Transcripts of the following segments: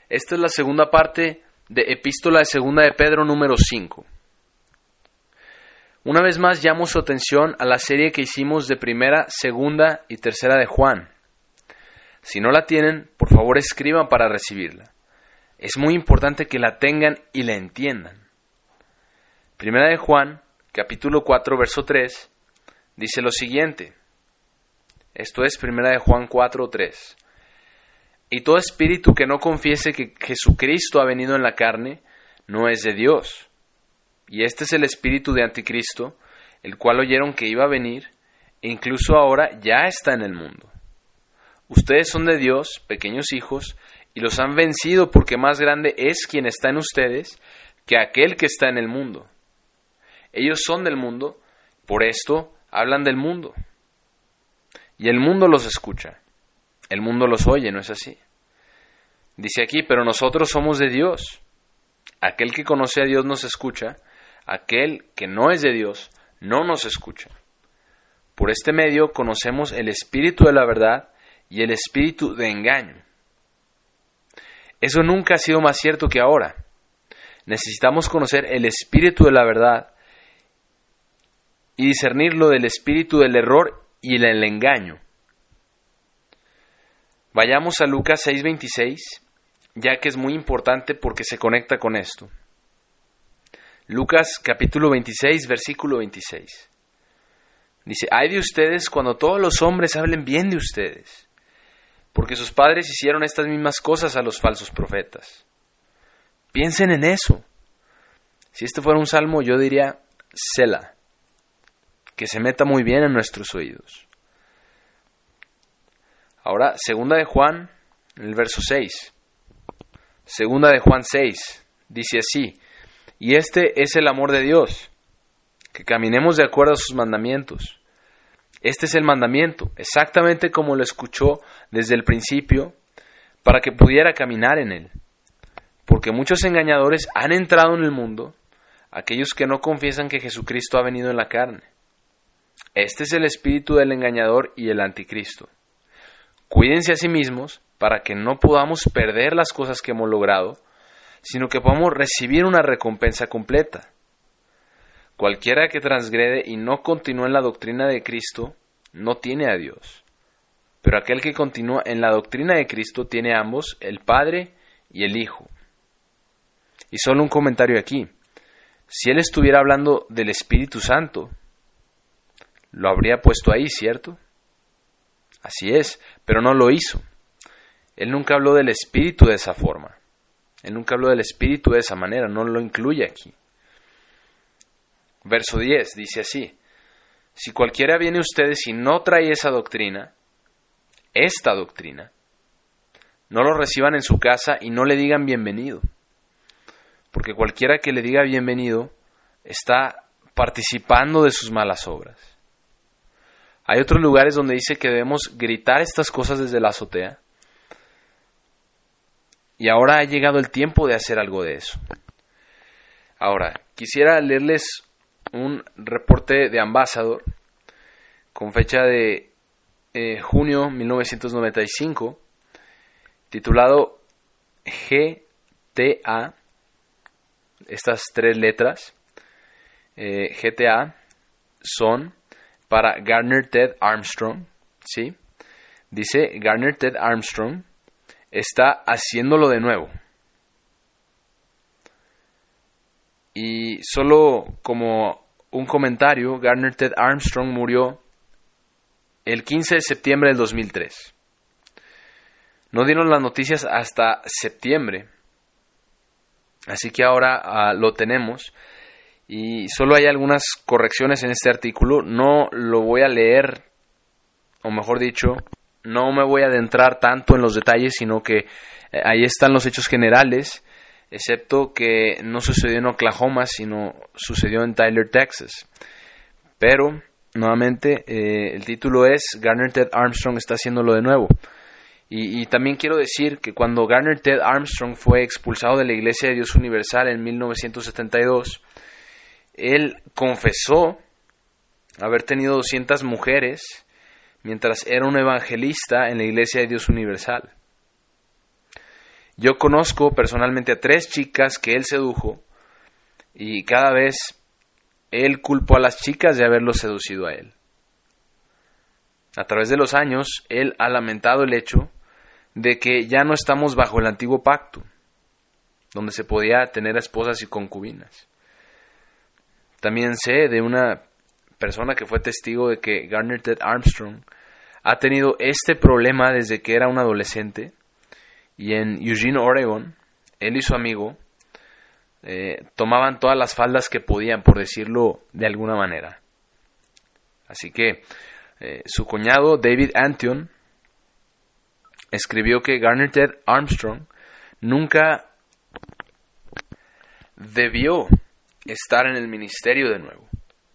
Esta es la segunda parte de Epístola de Segunda de Pedro número 5. Una vez más llamo su atención a la serie que hicimos de Primera, Segunda y Tercera de Juan. Si no la tienen, por favor escriban para recibirla. Es muy importante que la tengan y la entiendan. Primera de Juan, capítulo 4, verso 3, dice lo siguiente. Esto es Primera de Juan 4, 3. Y todo espíritu que no confiese que Jesucristo ha venido en la carne, no es de Dios. Y este es el espíritu de Anticristo, el cual oyeron que iba a venir, e incluso ahora ya está en el mundo. Ustedes son de Dios, pequeños hijos, y los han vencido porque más grande es quien está en ustedes que aquel que está en el mundo. Ellos son del mundo, por esto hablan del mundo. Y el mundo los escucha. El mundo los oye, ¿no es así? Dice aquí, pero nosotros somos de Dios. Aquel que conoce a Dios nos escucha. Aquel que no es de Dios no nos escucha. Por este medio conocemos el espíritu de la verdad y el espíritu de engaño. Eso nunca ha sido más cierto que ahora. Necesitamos conocer el espíritu de la verdad y discernirlo del espíritu del error y del engaño. Vayamos a Lucas 6:26, ya que es muy importante porque se conecta con esto. Lucas capítulo 26, versículo 26. Dice, ay de ustedes cuando todos los hombres hablen bien de ustedes, porque sus padres hicieron estas mismas cosas a los falsos profetas. Piensen en eso. Si este fuera un salmo, yo diría, Selah, que se meta muy bien en nuestros oídos. Ahora, segunda de Juan, en el verso 6. Segunda de Juan 6, dice así, y este es el amor de Dios, que caminemos de acuerdo a sus mandamientos. Este es el mandamiento, exactamente como lo escuchó desde el principio, para que pudiera caminar en él. Porque muchos engañadores han entrado en el mundo, aquellos que no confiesan que Jesucristo ha venido en la carne. Este es el espíritu del engañador y el anticristo. Cuídense a sí mismos para que no podamos perder las cosas que hemos logrado, sino que podamos recibir una recompensa completa. Cualquiera que transgrede y no continúa en la doctrina de Cristo, no tiene a Dios. Pero aquel que continúa en la doctrina de Cristo tiene a ambos, el Padre y el Hijo. Y solo un comentario aquí. Si él estuviera hablando del Espíritu Santo, lo habría puesto ahí, ¿cierto? Así es, pero no lo hizo. Él nunca habló del Espíritu de esa forma. Él nunca habló del Espíritu de esa manera, no lo incluye aquí. Verso 10 dice así, si cualquiera viene a ustedes y no trae esa doctrina, esta doctrina, no lo reciban en su casa y no le digan bienvenido. Porque cualquiera que le diga bienvenido está participando de sus malas obras. Hay otros lugares donde dice que debemos gritar estas cosas desde la azotea. Y ahora ha llegado el tiempo de hacer algo de eso. Ahora, quisiera leerles un reporte de Ambassador con fecha de junio 1995, titulado GTA, estas tres letras, GTA, son para Gardner Ted Armstrong, ¿sí? Dice, Gardner Ted Armstrong está haciéndolo de nuevo. Y solo como un comentario, Gardner Ted Armstrong murió el 15 de septiembre del 2003. No dieron las noticias hasta septiembre. Así que ahora lo tenemos. Y solo hay algunas correcciones en este artículo. No lo voy a leer, o mejor dicho, no me voy a adentrar tanto en los detalles, sino que ahí están los hechos generales, excepto que no sucedió en Oklahoma, sino sucedió en Tyler, Texas. Pero, nuevamente, el título es Gardner Ted Armstrong está haciéndolo de nuevo. Y también quiero decir que cuando Gardner Ted Armstrong fue expulsado de la Iglesia de Dios Universal en 1972, él confesó haber tenido 200 mujeres mientras era un evangelista en la Iglesia de Dios Universal. Yo conozco personalmente a 3 chicas que él sedujo y cada vez él culpó a las chicas de haberlos seducido a él. A través de los años, él ha lamentado el hecho de que ya no estamos bajo el antiguo pacto, donde se podía tener esposas y concubinas. También sé de una persona que fue testigo de que Garner Ted Armstrong ha tenido este problema desde que era un adolescente, y en Eugene, Oregon, él y su amigo tomaban todas las faldas que podían, por decirlo de alguna manera. Así que su cuñado David Antion escribió que Garner Ted Armstrong nunca debió estar en el ministerio de nuevo.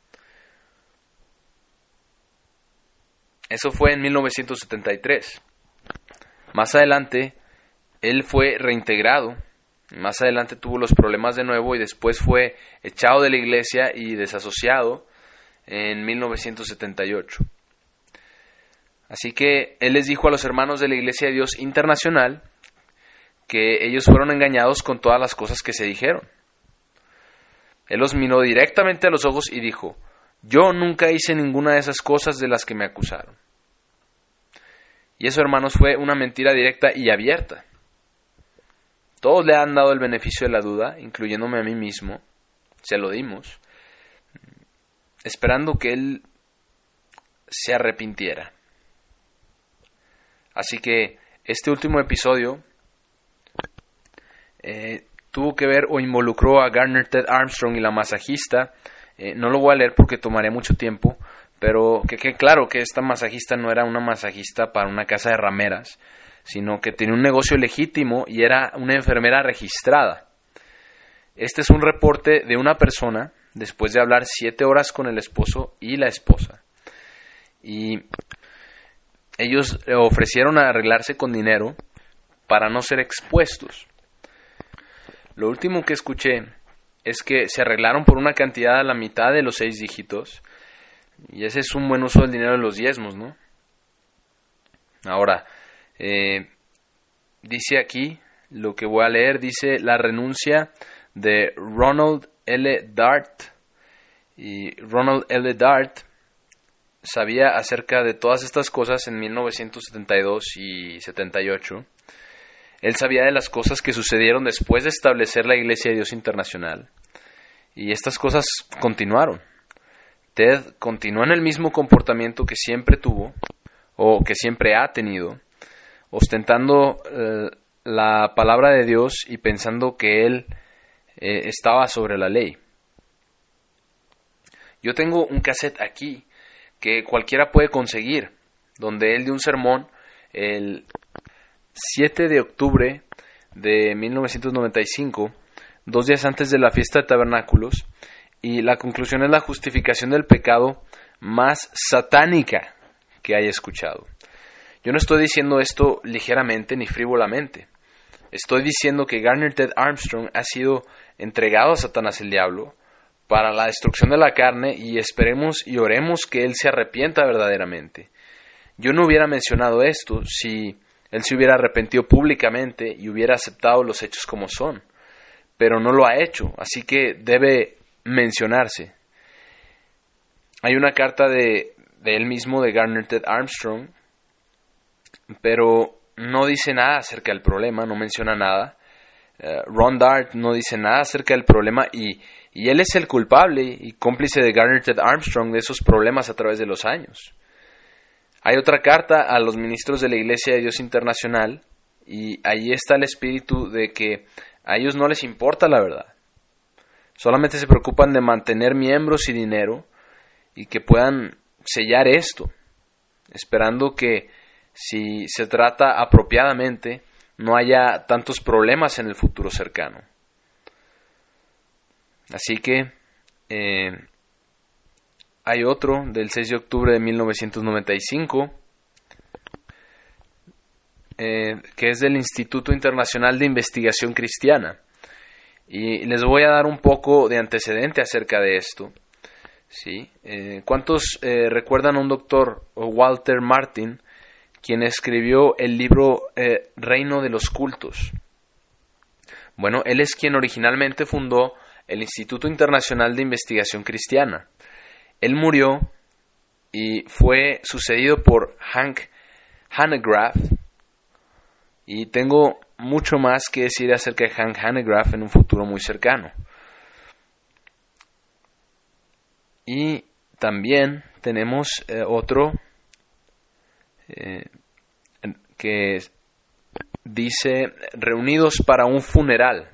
Eso fue en 1973. Más adelante, él fue reintegrado. Más adelante tuvo los problemas de nuevo y después fue echado de la iglesia y desasociado en 1978. Así que él les dijo a los hermanos de la Iglesia de Dios Internacional que ellos fueron engañados con todas las cosas que se dijeron. Él los miró directamente a los ojos y dijo: yo nunca hice ninguna de esas cosas de las que me acusaron. Y eso, hermanos, fue una mentira directa y abierta. Todos le han dado el beneficio de la duda, incluyéndome a mí mismo. Se lo dimos, esperando que él se arrepintiera. Así que este último episodio tuvo que ver o involucró a Garner Ted Armstrong y la masajista. No lo voy a leer porque tomaría mucho tiempo, pero que quede claro que esta masajista no era una masajista para una casa de rameras, sino que tenía un negocio legítimo y era una enfermera registrada. Este es un reporte de una persona después de hablar 7 horas con el esposo y la esposa. Y ellos ofrecieron arreglarse con dinero para no ser expuestos. Lo último que escuché es que se arreglaron por una cantidad a la mitad de los 6 dígitos. Y ese es un buen uso del dinero de los diezmos, ¿no? Ahora, dice aquí, lo que voy a leer, dice la renuncia de Ronald L. Dart. Y Ronald L. Dart sabía acerca de todas estas cosas en 1972 y 78. Él sabía de las cosas que sucedieron después de establecer la Iglesia de Dios Internacional. Y estas cosas continuaron. Ted continuó en el mismo comportamiento que siempre tuvo, o que siempre ha tenido, ostentando la palabra de Dios y pensando que él estaba sobre la ley. Yo tengo un cassette aquí que cualquiera puede conseguir, donde él dio un sermón el 7 de octubre de 1995, 2 días antes de la fiesta de tabernáculos, y la conclusión es la justificación del pecado más satánica que haya escuchado. Yo no estoy diciendo esto ligeramente ni frívolamente. Estoy diciendo que Garner Ted Armstrong ha sido entregado a Satanás el diablo para la destrucción de la carne, y esperemos y oremos que él se arrepienta verdaderamente. Yo no hubiera mencionado esto si él se hubiera arrepentido públicamente y hubiera aceptado los hechos como son, pero no lo ha hecho, así que debe mencionarse. Hay una carta de él mismo, de Garner Ted Armstrong, pero no dice nada acerca del problema, no menciona nada. Ron Dart no dice nada acerca del problema, y él es el culpable y cómplice de Garner Ted Armstrong de esos problemas a través de los años. Hay otra carta a los ministros de la Iglesia de Dios Internacional, y ahí está el espíritu de que a ellos no les importa la verdad. Solamente se preocupan de mantener miembros y dinero, y que puedan sellar esto, esperando que si se trata apropiadamente no haya tantos problemas en el futuro cercano. Así que hay otro del 6 de octubre de 1995 que es del Instituto Internacional de Investigación Cristiana, y les voy a dar un poco de antecedente acerca de esto. ¿Sí? ¿Cuántos recuerdan a un doctor, Walter Martin, quien escribió el libro Reino de los Cultos? Bueno, él es quien originalmente fundó el Instituto Internacional de Investigación Cristiana. Él murió y fue sucedido por Hank Hanegraaff, y tengo mucho más que decir acerca de Hank Hanegraaff en un futuro muy cercano. Y también tenemos otro que dice reunidos para un funeral.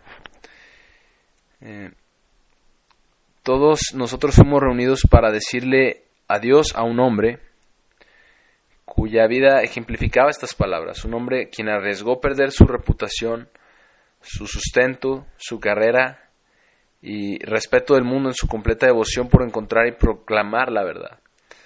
Todos nosotros fuimos reunidos para decirle adiós a un hombre cuya vida ejemplificaba estas palabras. Un hombre quien arriesgó perder su reputación, su sustento, su carrera y respeto del mundo en su completa devoción por encontrar y proclamar la verdad.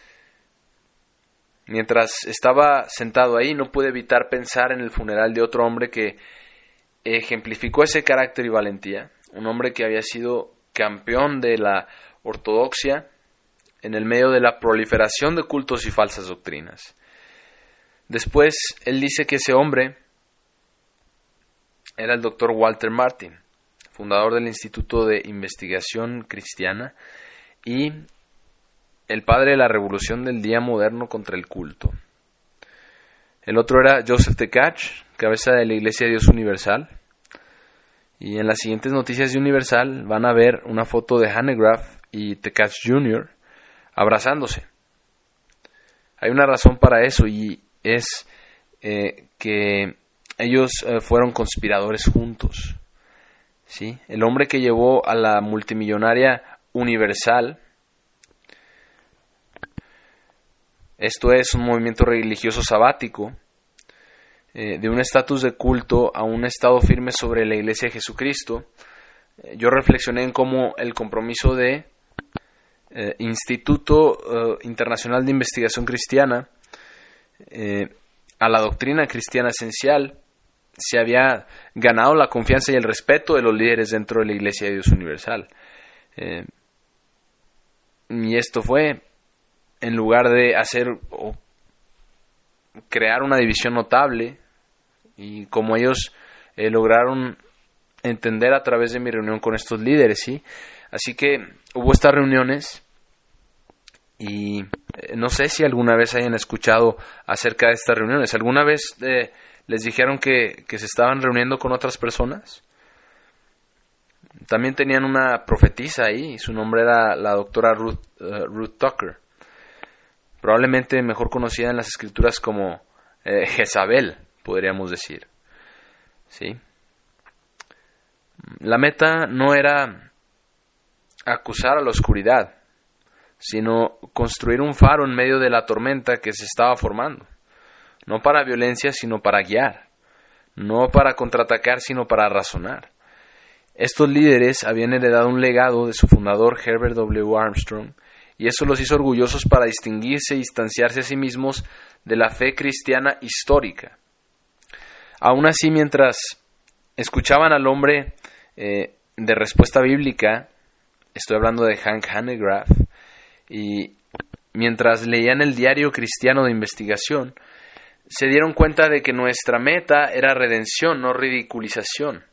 Mientras estaba sentado ahí, no pude evitar pensar en el funeral de otro hombre que ejemplificó ese carácter y valentía. Un hombre que había sido campeón de la ortodoxia en el medio de la proliferación de cultos y falsas doctrinas. Después, él dice que ese hombre era el Dr. Walter Martin, fundador del Instituto de Investigación Cristiana y el padre de la revolución del día moderno contra el culto. El otro era Joseph Tkach, cabeza de la Iglesia de Dios Universal. Y en las siguientes noticias de Universal van a ver una foto de Hanegraaff y Tkach Jr. abrazándose. Hay una razón para eso, y es que ellos fueron conspiradores juntos. ¿Sí? El hombre que llevó a la multimillonaria Universal, esto es un movimiento religioso sabático, de un estatus de culto a un estado firme sobre la Iglesia de Jesucristo. Yo reflexioné en cómo el compromiso de Instituto Internacional de Investigación Cristiana a la doctrina cristiana esencial se había ganado la confianza y el respeto de los líderes dentro de la Iglesia de Dios Universal. Y esto fue en lugar de hacer o crear una división notable, y como ellos lograron entender a través de mi reunión con estos líderes, ¿sí? Así que hubo estas reuniones, y no sé si alguna vez hayan escuchado acerca de estas reuniones. ¿Alguna vez les dijeron que se estaban reuniendo con otras personas? También tenían una profetisa ahí, su nombre era la doctora Ruth Tucker, probablemente mejor conocida en las escrituras como Jezabel, podríamos decir. ¿Sí? La meta no era acusar a la oscuridad, sino construir un faro en medio de la tormenta que se estaba formando. No para violencia, sino para guiar. No para contraatacar, sino para razonar. Estos líderes habían heredado un legado de su fundador Herbert W. Armstrong, y eso los hizo orgullosos para distinguirse y distanciarse a sí mismos de la fe cristiana histórica. Aún así, mientras escuchaban al hombre de respuesta bíblica, estoy hablando de Hank Hanegraaff, y mientras leían el diario cristiano de investigación, se dieron cuenta de que nuestra meta era redención, no ridiculización.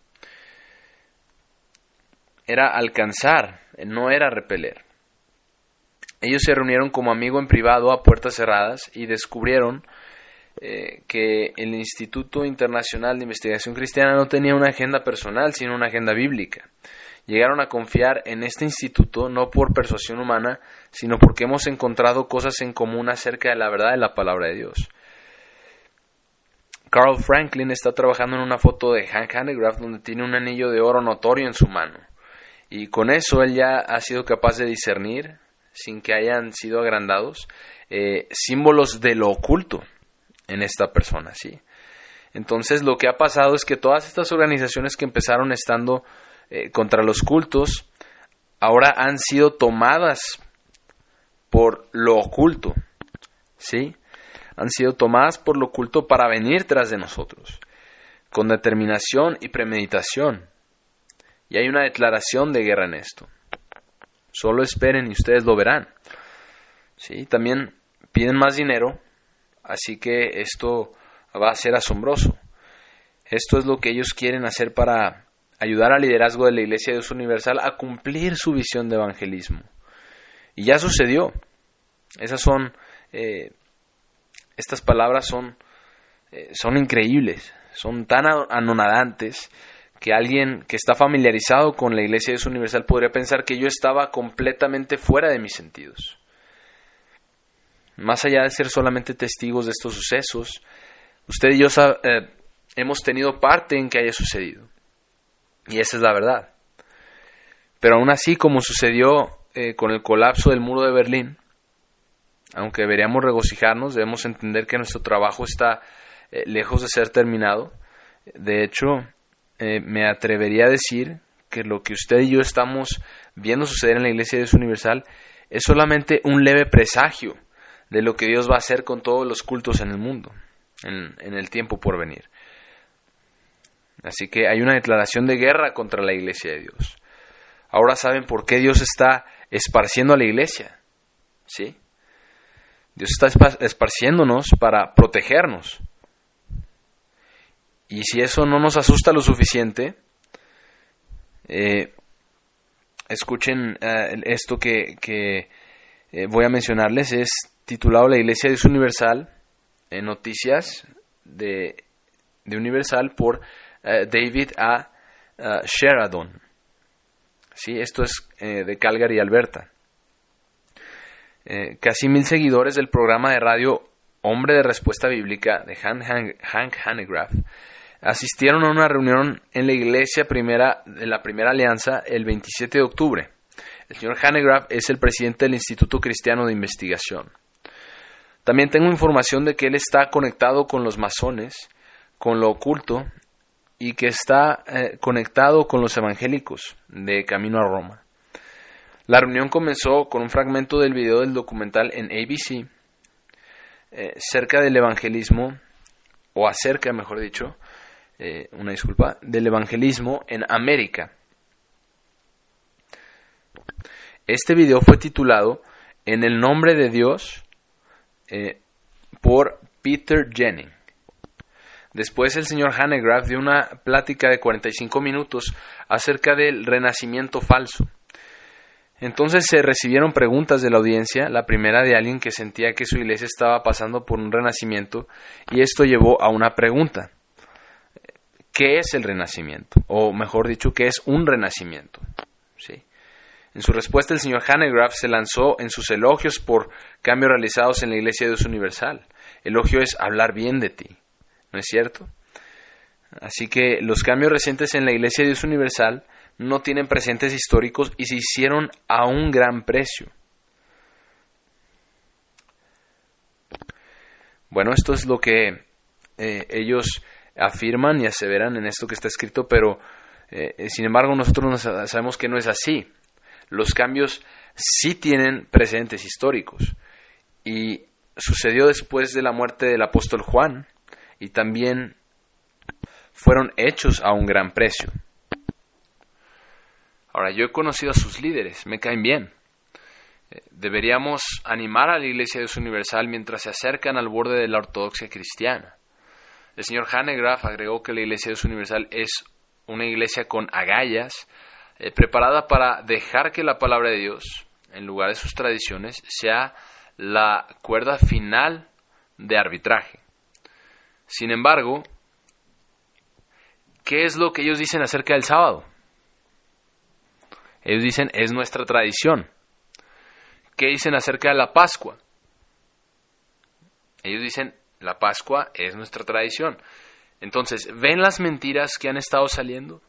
Era alcanzar, no era repeler. Ellos se reunieron como amigos en privado a puertas cerradas y descubrieron que el Instituto Internacional de Investigación Cristiana no tenía una agenda personal, sino una agenda bíblica. Llegaron a confiar en este instituto no por persuasión humana, sino porque hemos encontrado cosas en común acerca de la verdad de la palabra de Dios. Carl Franklin está trabajando en una foto de Hank Hanegraaff donde tiene un anillo de oro notorio en su mano. Y con eso él ya ha sido capaz de discernir, sin que hayan sido agrandados, símbolos de lo oculto en esta persona, ¿sí? Entonces lo que ha pasado es que todas estas organizaciones que empezaron estando contra los cultos, ahora han sido tomadas por lo oculto, ¿sí? Han sido tomadas por lo oculto para venir tras de nosotros, con determinación y premeditación. Y hay una declaración de guerra en esto. Solo esperen y ustedes lo verán. ¿Sí? También piden más dinero, así que esto va a ser asombroso. Esto es lo que ellos quieren hacer para ayudar al liderazgo de la Iglesia de Dios Universal a cumplir su visión de evangelismo. Y ya sucedió. Estas palabras son increíbles, son tan anonadantes que alguien que está familiarizado con la Iglesia de Dios Universal podría pensar que yo estaba completamente fuera de mis sentidos. Más allá de ser solamente testigos de estos sucesos, usted y yo hemos tenido parte en que haya sucedido. Y esa es la verdad. Pero aún así, como sucedió con el colapso del muro de Berlín, aunque deberíamos regocijarnos, debemos entender que nuestro trabajo está lejos de ser terminado. De hecho, me atrevería a decir que lo que usted y yo estamos viendo suceder en la Iglesia de Dios Universal es solamente un leve presagio de lo que Dios va a hacer con todos los cultos en el mundo, en el tiempo por venir. Así que hay una declaración de guerra contra la Iglesia de Dios. Ahora saben por qué Dios está esparciendo a la Iglesia, ¿sí? Dios está esparciéndonos para protegernos. Y si eso no nos asusta lo suficiente, escuchen esto que voy a mencionarles. Es titulado La Iglesia de Dios Universal, en noticias de Universal por David A. Sheridan. Sí, esto es de Calgary, Alberta. Casi 1,000 seguidores del programa de radio Hombre de Respuesta Bíblica de Hank Hanegraaff asistieron a una reunión en la iglesia de la Primera Alianza el 27 de octubre. El señor Hanegraaff es el presidente del Instituto Cristiano de Investigación. También tengo información de que él está conectado con los masones, con lo oculto, y que está conectado con los evangélicos de Camino a Roma. La reunión comenzó con un fragmento del video del documental en ABC, acerca del evangelismo del evangelismo en América. Este video fue titulado En el nombre de Dios por Peter Jennings. Después el señor Hanegraaff dio una plática de 45 minutos acerca del renacimiento falso. Entonces se recibieron preguntas de la audiencia, la primera de alguien que sentía que su iglesia estaba pasando por un renacimiento, y esto llevó a una pregunta. ¿Qué es el renacimiento? O mejor dicho, ¿qué es un renacimiento? ¿Sí? En su respuesta el señor Hanegraaff se lanzó en sus elogios por cambios realizados en la Iglesia de Dios Universal. Elogio es hablar bien de ti, ¿no es cierto? Así que los cambios recientes en la Iglesia de Dios Universal no tienen precedentes históricos y se hicieron a un gran precio. Bueno, esto es lo que ellos afirman y aseveran en esto que está escrito, pero sin embargo nosotros sabemos que no es así. Los cambios sí tienen precedentes históricos y sucedió después de la muerte del apóstol Juan y también fueron hechos a un gran precio. Ahora, yo he conocido a sus líderes, me caen bien. Deberíamos animar a la Iglesia de Dios Universal mientras se acercan al borde de la ortodoxia cristiana. El señor Hanegraaff agregó que la Iglesia de Dios Universal es una iglesia con agallas, preparada para dejar que la palabra de Dios, en lugar de sus tradiciones, sea la cuerda final de arbitraje. Sin embargo, ¿qué es lo que ellos dicen acerca del sábado? Ellos dicen, es nuestra tradición. ¿Qué dicen acerca de la Pascua? Ellos dicen, la Pascua es nuestra tradición. Entonces, ¿ven las mentiras que han estado saliendo?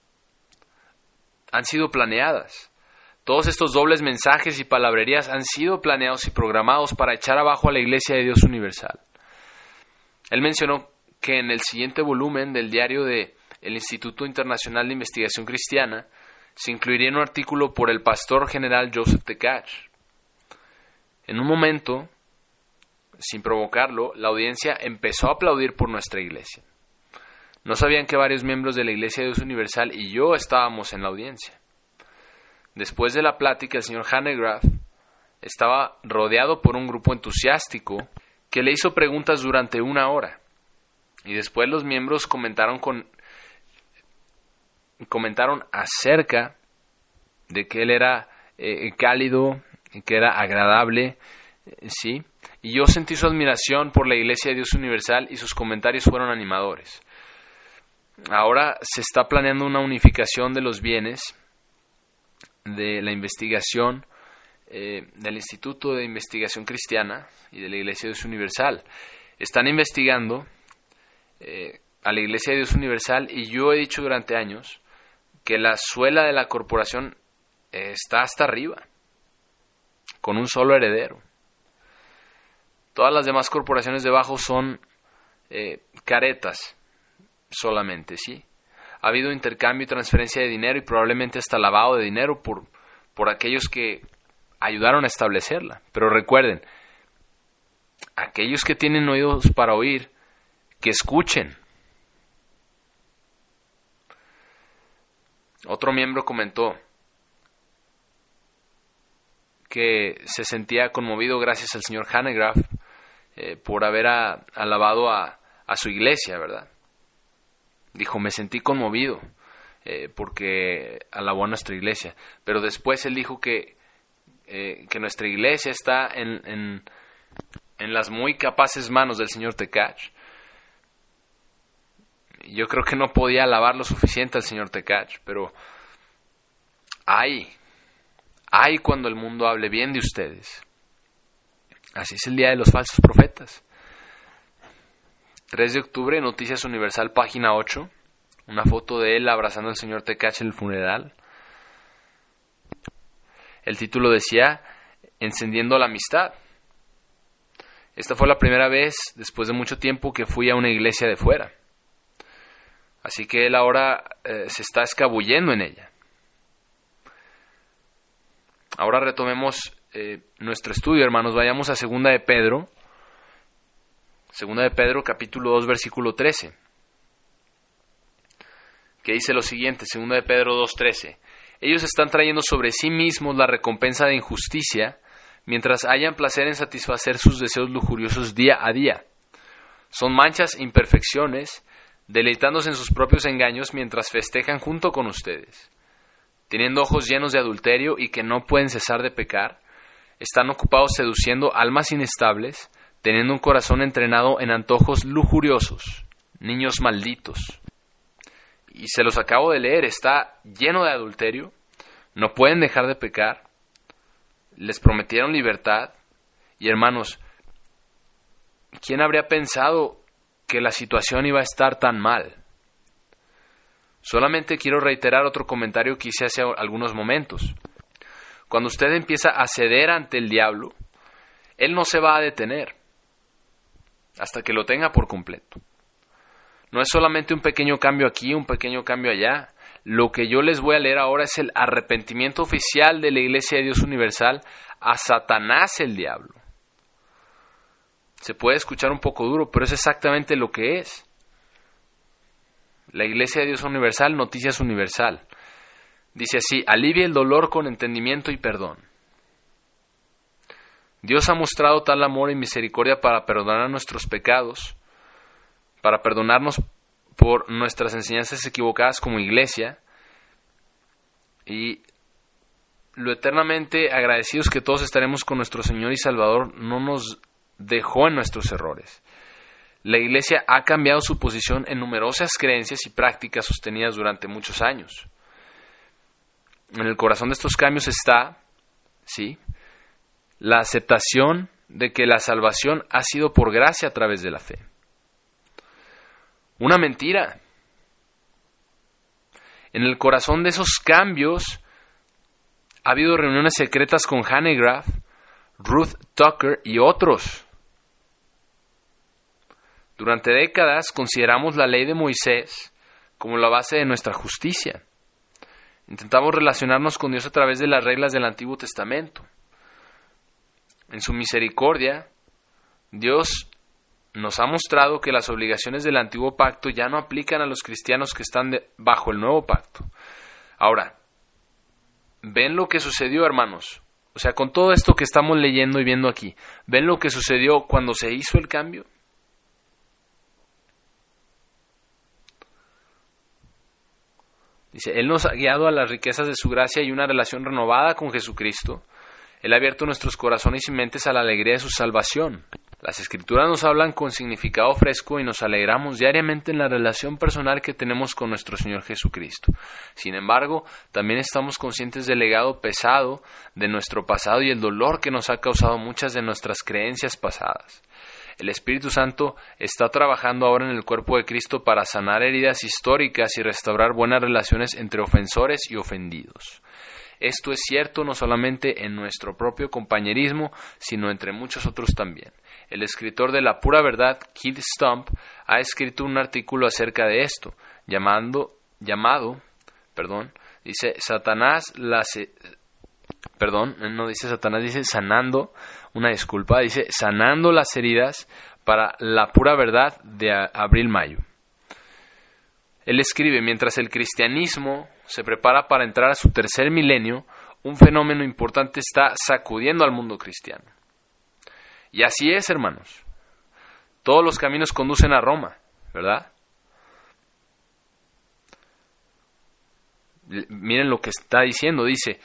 Han sido planeadas. Todos estos dobles mensajes y palabrerías han sido planeados y programados para echar abajo a la Iglesia de Dios Universal. Él mencionó que en el siguiente volumen del diario del Instituto Internacional de Investigación Cristiana se incluiría un artículo por el pastor general Joseph Tkach. En un momento, sin provocarlo, la audiencia empezó a aplaudir por nuestra iglesia. No sabían que varios miembros de la Iglesia de Dios Universal y yo estábamos en la audiencia. Después de la plática, el señor Hanegraaff estaba rodeado por un grupo entusiástico que le hizo preguntas durante 1 hora. Y después los miembros comentaron con comentaron acerca de que él era cálido, que era agradable, ¿sí? Y yo sentí su admiración por la Iglesia de Dios Universal y sus comentarios fueron animadores. Ahora se está planeando una unificación de los bienes de la investigación del Instituto de Investigación Cristiana y de la Iglesia de Dios Universal. Están investigando a la Iglesia de Dios Universal y yo he dicho durante años que la suela de la corporación está hasta arriba, con un solo heredero. Todas las demás corporaciones debajo son caretas solamente, ¿sí? Ha habido intercambio y transferencia de dinero y probablemente hasta lavado de dinero por aquellos que ayudaron a establecerla. Pero recuerden, aquellos que tienen oídos para oír, que escuchen. Otro miembro comentó que se sentía conmovido gracias al señor Hanegraaff por haber alabado a su iglesia, ¿verdad? Dijo, me sentí conmovido porque alabó a nuestra iglesia. Pero después él dijo que nuestra iglesia está en las muy capaces manos del señor Tekach. Yo creo que no podía alabar lo suficiente al señor Tekach, pero hay cuando el mundo hable bien de ustedes. Así es el día de los falsos profetas. 3 de octubre, Noticias Universal, página 8. Una foto de él abrazando al señor Tekach en el funeral. El título decía, Encendiendo la amistad. Esta fue la primera vez, después de mucho tiempo, que fui a una iglesia de fuera. Así que él ahora se está escabullendo en ella. Ahora retomemos nuestro estudio, hermanos. Vayamos a 2 de Pedro. 2 de Pedro, capítulo 2, versículo 13. Que dice lo siguiente, 2 de Pedro 2:13. Ellos están trayendo sobre sí mismos la recompensa de injusticia, mientras hayan placer en satisfacer sus deseos lujuriosos día a día. Son manchas e imperfecciones, deleitándose en sus propios engaños mientras festejan junto con ustedes. Teniendo ojos llenos de adulterio y que no pueden cesar de pecar, están ocupados seduciendo almas inestables, teniendo un corazón entrenado en antojos lujuriosos, niños malditos. Y se los acabo de leer, está lleno de adulterio, no pueden dejar de pecar, les prometieron libertad, y hermanos, ¿quién habría pensado que la situación iba a estar tan mal? Solamente quiero reiterar otro comentario que hice hace algunos momentos. Cuando usted empieza a ceder ante el diablo, él no se va a detener hasta que lo tenga por completo. No es solamente un pequeño cambio aquí, un pequeño cambio allá. Lo que yo les voy a leer ahora es el arrepentimiento oficial de la Iglesia de Dios Universal a Satanás el diablo. Se puede escuchar un poco duro, pero es exactamente lo que es. La Iglesia de Dios Universal, Noticias Universal. Dice así, alivia el dolor con entendimiento y perdón. Dios ha mostrado tal amor y misericordia para perdonar nuestros pecados, para perdonarnos por nuestras enseñanzas equivocadas como iglesia, y lo eternamente agradecidos que todos estaremos con nuestro Señor y Salvador no nos dejó en nuestros errores. La iglesia ha cambiado su posición en numerosas creencias y prácticas sostenidas durante muchos años. En el corazón de estos cambios está, ¿sí?, la aceptación de que la salvación ha sido por gracia a través de la fe. Una mentira. En el corazón de esos cambios ha habido reuniones secretas con Hanegraaff, Ruth Tucker y otros. Durante décadas consideramos la ley de Moisés como la base de nuestra justicia. Intentamos relacionarnos con Dios a través de las reglas del Antiguo Testamento. En su misericordia, Dios nos ha mostrado que las obligaciones del Antiguo Pacto ya no aplican a los cristianos que están bajo el Nuevo Pacto. Ahora, ¿ven lo que sucedió, hermanos? O sea, con todo esto que estamos leyendo y viendo aquí, ¿ven lo que sucedió cuando se hizo el cambio? Dice, Él nos ha guiado a las riquezas de su gracia y una relación renovada con Jesucristo. Él ha abierto nuestros corazones y mentes a la alegría de su salvación. Las Escrituras nos hablan con significado fresco y nos alegramos diariamente en la relación personal que tenemos con nuestro Señor Jesucristo. Sin embargo, también estamos conscientes del legado pesado de nuestro pasado y el dolor que nos ha causado muchas de nuestras creencias pasadas. El Espíritu Santo está trabajando ahora en el cuerpo de Cristo para sanar heridas históricas y restaurar buenas relaciones entre ofensores y ofendidos. Esto es cierto no solamente en nuestro propio compañerismo, sino entre muchos otros también. El escritor de La Pura Verdad, Keith Stump, ha escrito un artículo acerca de esto, dice Satanás sanando las heridas para la pura verdad de Abril-Mayo. Él escribe, mientras el cristianismo se prepara para entrar a su tercer milenio, un fenómeno importante está sacudiendo al mundo cristiano. Y así es, hermanos. Todos los caminos conducen a Roma, ¿verdad? Miren lo que está diciendo, dice,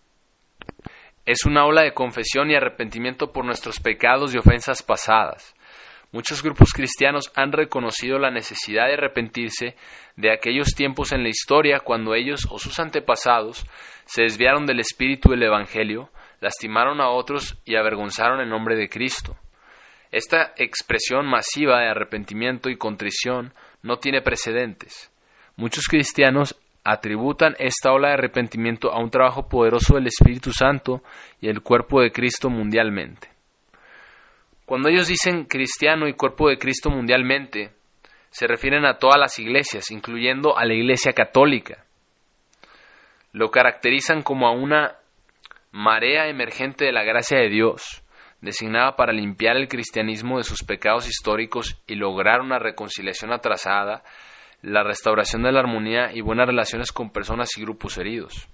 es una ola de confesión y arrepentimiento por nuestros pecados y ofensas pasadas. Muchos grupos cristianos han reconocido la necesidad de arrepentirse de aquellos tiempos en la historia cuando ellos o sus antepasados se desviaron del espíritu del Evangelio, lastimaron a otros y avergonzaron el nombre de Cristo. Esta expresión masiva de arrepentimiento y contrición no tiene precedentes. Muchos cristianos atributan esta ola de arrepentimiento a un trabajo poderoso del Espíritu Santo y el cuerpo de Cristo mundialmente. Cuando ellos dicen cristiano y cuerpo de Cristo mundialmente, se refieren a todas las iglesias, incluyendo a la Iglesia Católica. Lo caracterizan como a una marea emergente de la gracia de Dios, designada para limpiar el cristianismo de sus pecados históricos y lograr una reconciliación atrasada, la restauración de la armonía y buenas relaciones con personas y grupos heridos.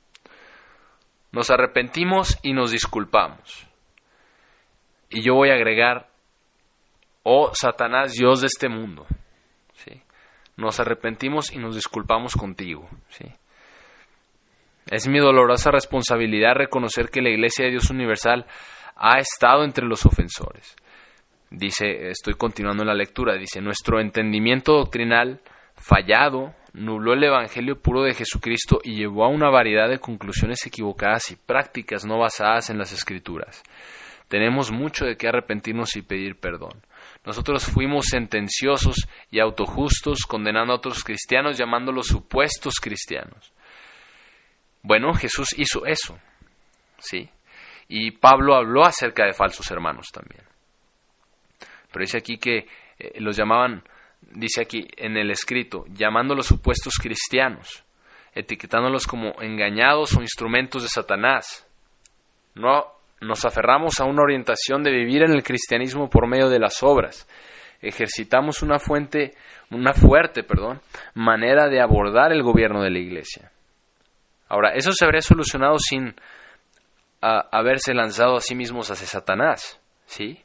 Nos arrepentimos y nos disculpamos. Y yo voy a agregar, oh Satanás, Dios de este mundo, ¿sí? Nos arrepentimos y nos disculpamos contigo, ¿sí? Es mi dolorosa responsabilidad reconocer que la Iglesia de Dios Universal ha estado entre los ofensores. Dice, estoy continuando la lectura, dice, nuestro entendimiento doctrinal fallado nubló el Evangelio puro de Jesucristo y llevó a una variedad de conclusiones equivocadas y prácticas no basadas en las Escrituras. Tenemos mucho de qué arrepentirnos y pedir perdón. Nosotros fuimos sentenciosos y autojustos, condenando a otros cristianos, llamándolos supuestos cristianos. Bueno, Jesús hizo eso, ¿sí? Y Pablo habló acerca de falsos hermanos también. Pero dice aquí que los llamaban, dice aquí en el escrito, llamándolos supuestos cristianos, etiquetándolos como engañados o instrumentos de Satanás. No nos aferramos a una orientación de vivir en el cristianismo por medio de las obras. Ejercitamos una fuerte manera de abordar el gobierno de la iglesia. Ahora, eso se habría solucionado sin haberse lanzado a sí mismos hacia Satanás, ¿sí?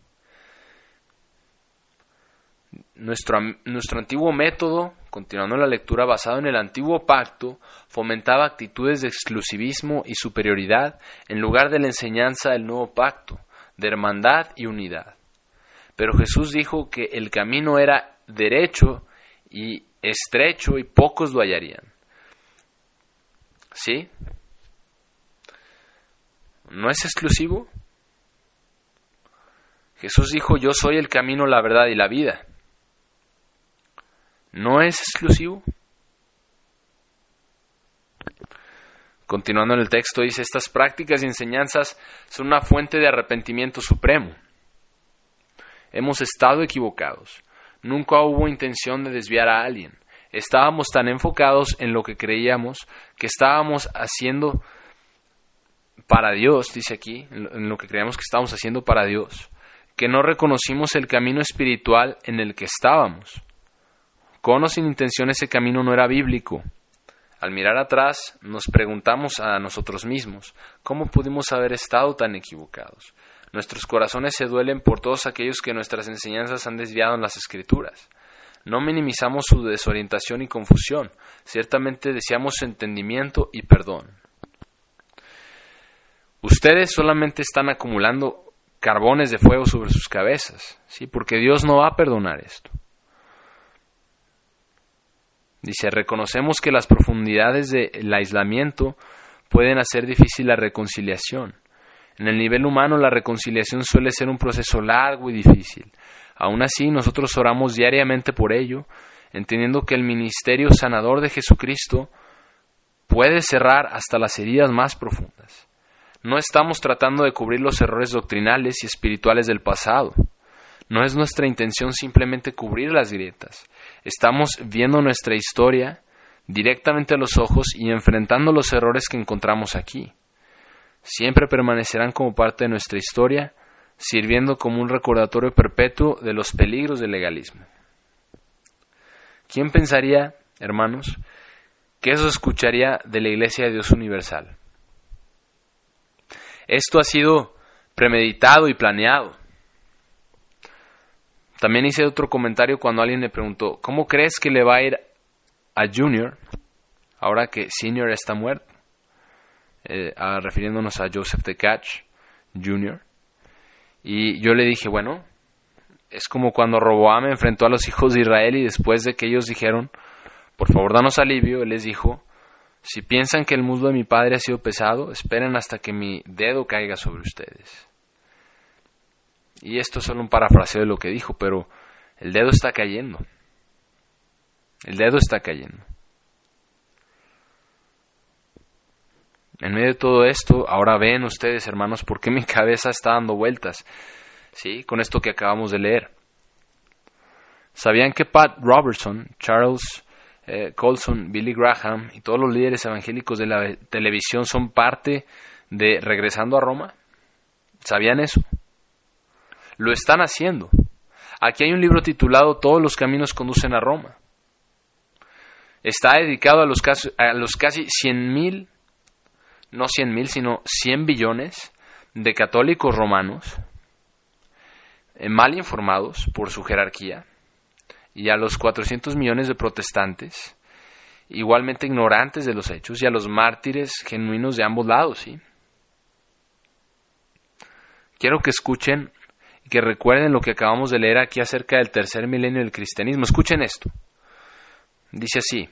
Nuestro antiguo método, continuando la lectura, basado en el antiguo pacto, fomentaba actitudes de exclusivismo y superioridad en lugar de la enseñanza del nuevo pacto, de hermandad y unidad. Pero Jesús dijo que el camino era derecho y estrecho y pocos lo hallarían. ¿Sí? ¿No es exclusivo? Jesús dijo, yo soy el camino, la verdad y la vida. ¿No es exclusivo? Continuando en el texto, dice, estas prácticas y enseñanzas son una fuente de arrepentimiento supremo. Hemos estado equivocados. Nunca hubo intención de desviar a alguien. Estábamos tan enfocados en lo que creíamos que estábamos haciendo para Dios, dice aquí, en lo que creíamos que estábamos haciendo para Dios, que no reconocimos el camino espiritual en el que estábamos. Con o sin intención ese camino no era bíblico. Al mirar atrás nos preguntamos a nosotros mismos, ¿cómo pudimos haber estado tan equivocados? Nuestros corazones se duelen por todos aquellos que nuestras enseñanzas han desviado en las Escrituras. No minimizamos su desorientación y confusión. Ciertamente deseamos entendimiento y perdón. Ustedes solamente están acumulando carbones de fuego sobre sus cabezas, ¿sí? Porque Dios no va a perdonar esto. Dice, reconocemos que las profundidades del aislamiento pueden hacer difícil la reconciliación. En el nivel humano la reconciliación suele ser un proceso largo y difícil. Aún así, nosotros oramos diariamente por ello, entendiendo que el ministerio sanador de Jesucristo puede cerrar hasta las heridas más profundas. No estamos tratando de cubrir los errores doctrinales y espirituales del pasado. No es nuestra intención simplemente cubrir las grietas. Estamos viendo nuestra historia directamente a los ojos y enfrentando los errores que encontramos aquí. Siempre permanecerán como parte de nuestra historia, sirviendo como un recordatorio perpetuo de los peligros del legalismo. ¿Quién pensaría, hermanos, que eso escucharía de la Iglesia de Dios Universal? Esto ha sido premeditado y planeado. También hice otro comentario cuando alguien me preguntó, ¿cómo crees que le va a ir a Junior ahora que Senior está muerto? Refiriéndonos a Joseph Tkach Jr. Y yo le dije, bueno, es como cuando Roboam enfrentó a los hijos de Israel y después de que ellos dijeron, por favor danos alivio, él les dijo, si piensan que el muslo de mi padre ha sido pesado, esperen hasta que mi dedo caiga sobre ustedes. Y esto es solo un parafraseo de lo que dijo, pero el dedo está cayendo. El dedo está cayendo. En medio de todo esto, ahora ven ustedes, hermanos, por qué mi cabeza está dando vueltas, ¿sí? Con esto que acabamos de leer. ¿Sabían que Pat Robertson, Charles Colson, Billy Graham y todos los líderes evangélicos de la televisión son parte de Regresando a Roma? ¿Sabían eso? Lo están haciendo. Aquí hay un libro titulado Todos los caminos conducen a Roma. Está dedicado a los casi 100,000, no 100,000, sino 100 billones de católicos romanos mal informados por su jerarquía, y a los 400 millones de protestantes igualmente ignorantes de los hechos, y a los mártires genuinos de ambos lados, ¿sí? Quiero que escuchen y que recuerden lo que acabamos de leer aquí acerca del tercer milenio del cristianismo. Escuchen esto. Dice así: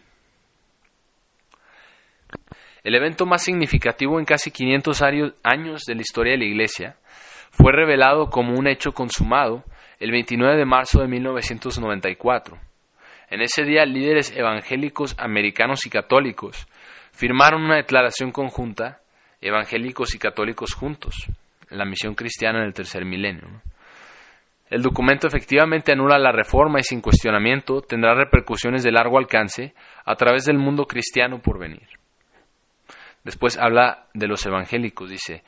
el evento más significativo en casi 500 años de la historia de la Iglesia fue revelado como un hecho consumado el 29 de marzo de 1994. En ese día, líderes evangélicos americanos y católicos firmaron una declaración conjunta, evangélicos y católicos juntos, la misión cristiana en el tercer milenio, ¿no? El documento efectivamente anula la reforma y sin cuestionamiento tendrá repercusiones de largo alcance a través del mundo cristiano por venir. Después habla de los evangélicos, dice,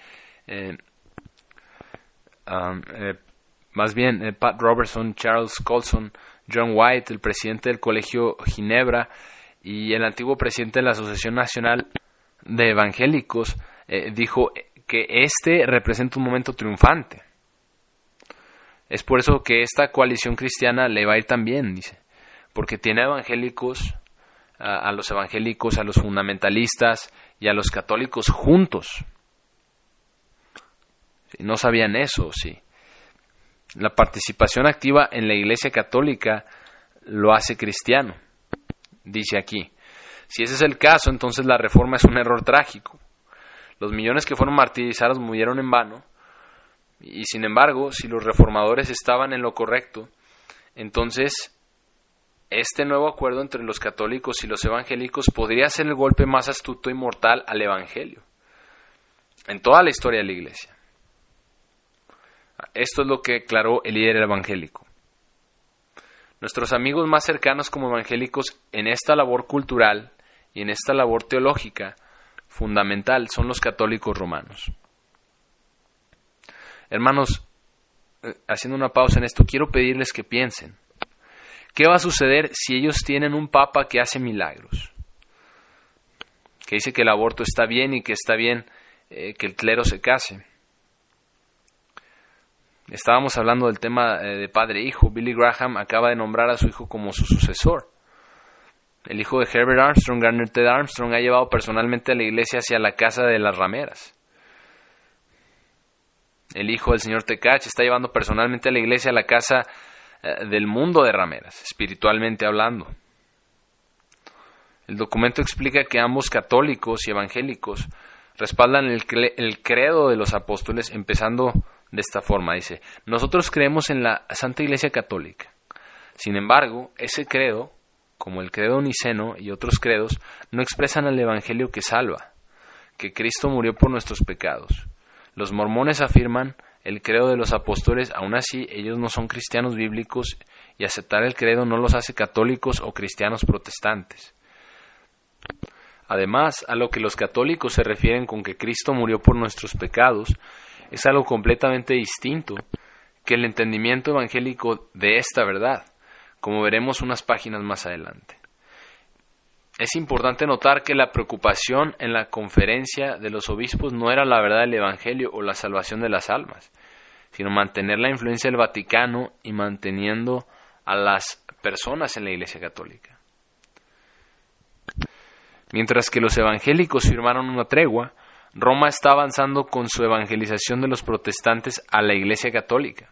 Pat Robertson, Charles Colson, John White, el presidente del Colegio Ginebra y el antiguo presidente de la Asociación Nacional de Evangélicos, dijo que este representa un momento triunfante. Es por eso que esta coalición cristiana le va a ir tan bien, dice, porque tiene evangélicos, a los evangélicos, a los fundamentalistas y a los católicos juntos. No sabían eso, sí. La participación activa en la Iglesia Católica lo hace cristiano, dice aquí. Si ese es el caso, entonces la reforma es un error trágico. Los millones que fueron martirizados murieron en vano, y sin embargo, si los reformadores estaban en lo correcto, entonces este nuevo acuerdo entre los católicos y los evangélicos podría ser el golpe más astuto y mortal al evangelio en toda la historia de la Iglesia. Esto es lo que declaró el líder evangélico. Nuestros amigos más cercanos como evangélicos en esta labor cultural y en esta labor teológica fundamental son los católicos romanos. Hermanos, haciendo una pausa en esto, quiero pedirles que piensen. ¿Qué va a suceder si ellos tienen un papa que hace milagros? Que dice que el aborto está bien y que está bien que el clero se case. Estábamos hablando del tema de padre e hijo. Billy Graham acaba de nombrar a su hijo como su sucesor. El hijo de Herbert Armstrong, Garner Ted Armstrong, ha llevado personalmente a la iglesia hacia la casa de las rameras. El hijo del señor Tekach está llevando personalmente a la iglesia a la casa del mundo de rameras, espiritualmente hablando. El documento explica que ambos católicos y evangélicos respaldan el credo de los apóstoles, empezando de esta forma. Dice: nosotros creemos en la Santa Iglesia Católica. Sin embargo, ese credo, como el credo niceno y otros credos, no expresan el evangelio que salva, que Cristo murió por nuestros pecados. Los mormones afirman el credo de los apóstoles. Aún así, ellos no son cristianos bíblicos y aceptar el credo no los hace católicos o cristianos protestantes. Además, a lo que los católicos se refieren con que Cristo murió por nuestros pecados es algo completamente distinto que el entendimiento evangélico de esta verdad, como veremos unas páginas más adelante. Es importante notar que la preocupación en la conferencia de los obispos no era la verdad del evangelio o la salvación de las almas, sino mantener la influencia del Vaticano y manteniendo a las personas en la Iglesia Católica. Mientras que los evangélicos firmaron una tregua, Roma está avanzando con su evangelización de los protestantes a la Iglesia Católica.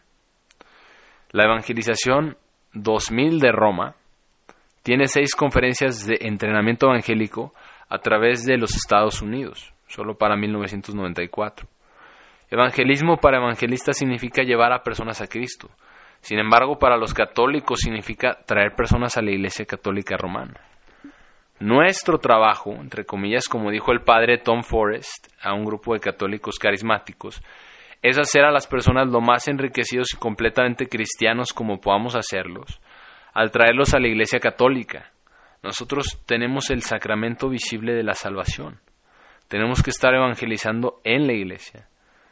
La evangelización 2000 de Roma tiene 6 conferencias de entrenamiento evangélico a través de los Estados Unidos, solo para 1994. Evangelismo para evangelistas significa llevar a personas a Cristo. Sin embargo, para los católicos significa traer personas a la Iglesia Católica Romana. Nuestro trabajo, entre comillas, como dijo el padre Tom Forrest a un grupo de católicos carismáticos, es hacer a las personas lo más enriquecidos y completamente cristianos como podamos hacerlos, al traerlos a la Iglesia Católica. Nosotros tenemos el sacramento visible de la salvación. Tenemos que estar evangelizando en la iglesia.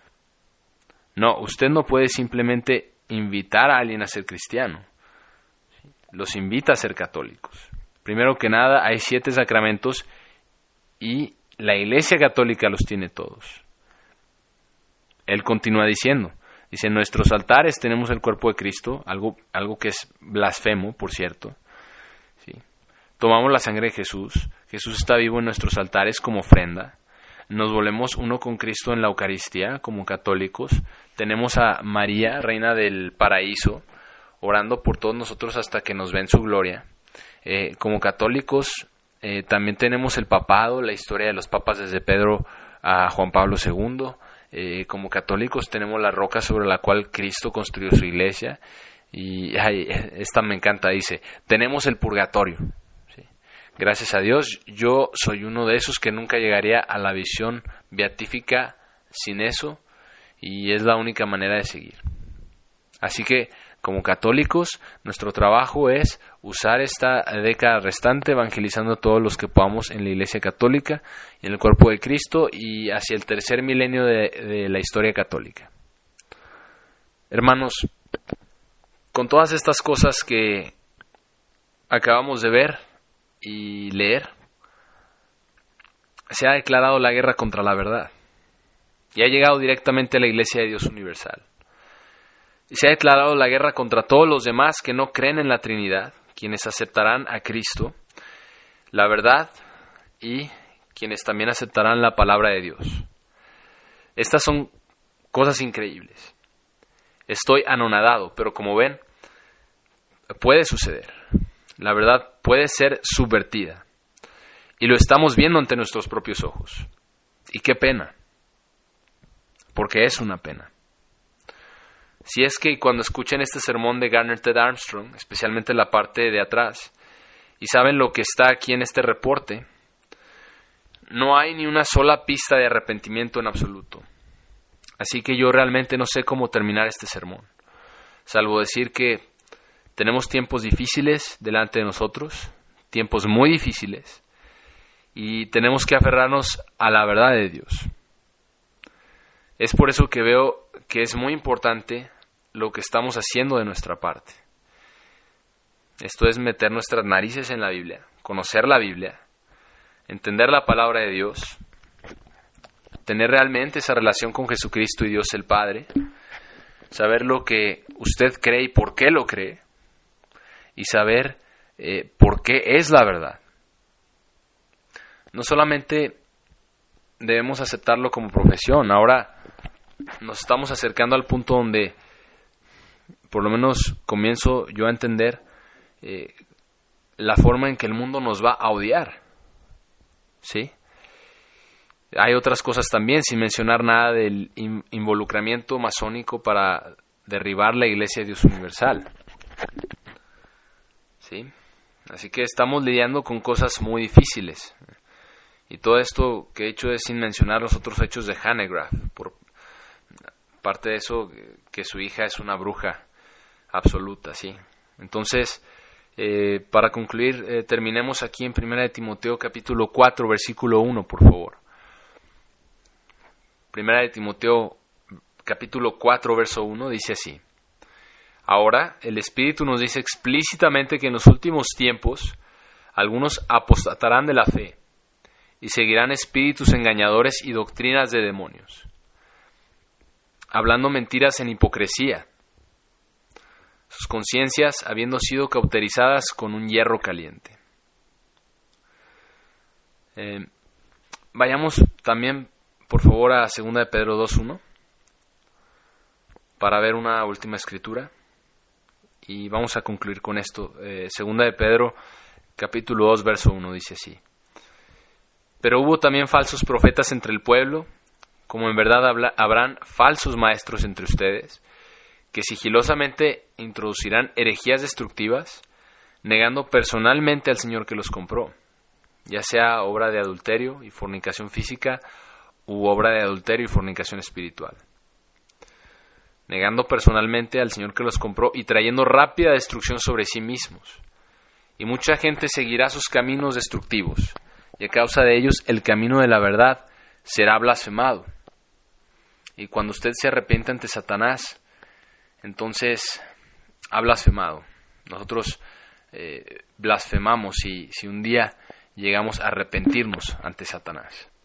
No, usted no puede simplemente invitar a alguien a ser cristiano. Los invita a ser católicos. Primero que nada, hay 7 sacramentos y la Iglesia Católica los tiene todos. Él continúa diciendo, dice, en nuestros altares tenemos el cuerpo de Cristo, algo que es blasfemo, por cierto. ¿Sí? Tomamos la sangre de Jesús. Jesús está vivo en nuestros altares como ofrenda. Nos volvemos uno con Cristo en la Eucaristía como católicos. Tenemos a María, Reina del Paraíso, orando por todos nosotros hasta que nos ven su gloria. Como católicos también tenemos el papado, la historia de los papas desde Pedro a Juan Pablo II. Como católicos tenemos la roca sobre la cual Cristo construyó su iglesia. Y esta me encanta, dice, tenemos el purgatorio. ¿Sí? Gracias a Dios, yo soy uno de esos que nunca llegaría a la visión beatífica sin eso, y es la única manera de seguir. Así que, como católicos, nuestro trabajo es usar esta década restante evangelizando a todos los que podamos en la Iglesia Católica y en el cuerpo de Cristo y hacia el tercer milenio de la historia católica. Hermanos, con todas estas cosas que acabamos de ver y leer, se ha declarado la guerra contra la verdad y ha llegado directamente a la Iglesia de Dios Universal. Y se ha declarado la guerra contra todos los demás que no creen en la Trinidad, quienes aceptarán a Cristo, la verdad, y quienes también aceptarán la palabra de Dios. Estas son cosas increíbles. Estoy anonadado, pero como ven, puede suceder. La verdad puede ser subvertida. Y lo estamos viendo ante nuestros propios ojos. Y qué pena. Porque es una pena. Si es que cuando escuchen este sermón de Garner Ted Armstrong, especialmente la parte de atrás, y saben lo que está aquí en este reporte, no hay ni una sola pista de arrepentimiento en absoluto. Así que yo realmente no sé cómo terminar este sermón, salvo decir que tenemos tiempos difíciles delante de nosotros, tiempos muy difíciles, y tenemos que aferrarnos a la verdad de Dios. Es por eso que veo que es muy importante lo que estamos haciendo de nuestra parte. Esto es meter nuestras narices en la Biblia, conocer la Biblia, entender la palabra de Dios, tener realmente esa relación con Jesucristo y Dios el Padre, saber lo que usted cree y por qué lo cree, y saber por qué es la verdad. No solamente debemos aceptarlo como profesión, ahora nos estamos acercando al punto donde, por lo menos comienzo yo a entender la forma en que el mundo nos va a odiar. ¿Sí? Hay otras cosas también, sin mencionar nada del involucramiento masónico para derribar la Iglesia de Dios Universal. ¿Sí? Así que estamos lidiando con cosas muy difíciles. Y todo esto que he hecho es sin mencionar los otros hechos de Hanegraaff. Por parte de eso, que su hija es una bruja absoluta, ¿sí? Entonces, para concluir, terminemos aquí en 1 de Timoteo capítulo 4, versículo 1, por favor. 1 de Timoteo capítulo 4, verso 1, dice así: Ahora, el Espíritu nos dice explícitamente que en los últimos tiempos algunos apostatarán de la fe y seguirán espíritus engañadores y doctrinas de demonios, hablando mentiras en hipocresía, sus conciencias habiendo sido cauterizadas con un hierro caliente. Vayamos también, por favor, a 2 de Pedro 2.1 para ver una última escritura. Y vamos a concluir con esto. 2 de Pedro, capítulo 2, verso 1, dice así: Pero hubo también falsos profetas entre el pueblo, como en verdad habrán falsos maestros entre ustedes, que sigilosamente introducirán herejías destructivas, negando personalmente al Señor que los compró, ya sea obra de adulterio y fornicación física, u obra de adulterio y fornicación espiritual. Negando personalmente al Señor que los compró y trayendo rápida destrucción sobre sí mismos. Y mucha gente seguirá sus caminos destructivos, y a causa de ellos el camino de la verdad será blasfemado. Y cuando usted se arrepienta ante Satanás, entonces ha blasfemado. Nosotros blasfemamos si un día llegamos a arrepentirnos ante Satanás.